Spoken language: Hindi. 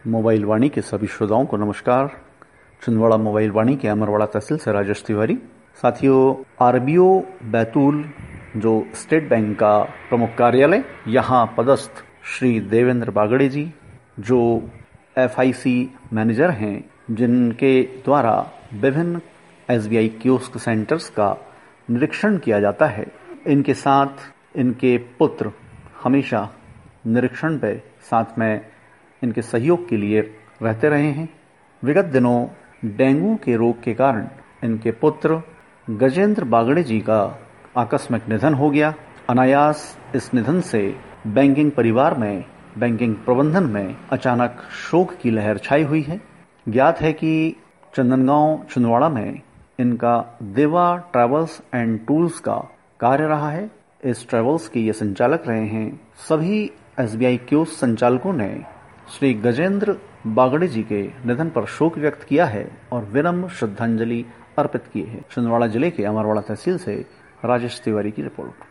मोबाइल वाणी के सभी श्रोताओं को नमस्कार। छिंदवाड़ा मोबाइल वाणी के अमरवाड़ा तहसील से राजेश तिवारी। साथियों, आरबीओ बैतूल जो स्टेट बैंक का प्रमुख कार्यालय, यहाँ पदस्थ श्री देवेंद्र बागड़े जी जो एफआईसी मैनेजर हैं, जिनके द्वारा विभिन्न एसबीआई कियोस्क सेंटर्स का निरीक्षण किया जाता है, इनके साथ इनके पुत्र हमेशा निरीक्षण पे साथ में इनके सहयोग के लिए रहते रहे हैं। विगत दिनों डेंगू के रोग के कारण इनके पुत्र गजेंद्र बागड़े जी का आकस्मिक निधन हो गया। अनायास इस निधन से बैंकिंग परिवार में, बैंकिंग प्रबंधन में अचानक शोक की लहर छाई हुई है। ज्ञात है कि चंदनगांव छिंदवाड़ा में इनका देवा ट्रैवल्स एंड टूर्स का कार्य रहा है। इस ट्रैवल्स के ये संचालक रहे हैं। सभी एसबीआई कियोस्क संचालकों ने श्री गजेंद्र बागड़े जी के निधन पर शोक व्यक्त किया है और विनम्र श्रद्धांजलि अर्पित की है। छिंदवाड़ा जिले के अमरवाड़ा तहसील से राजेश तिवारी की रिपोर्ट।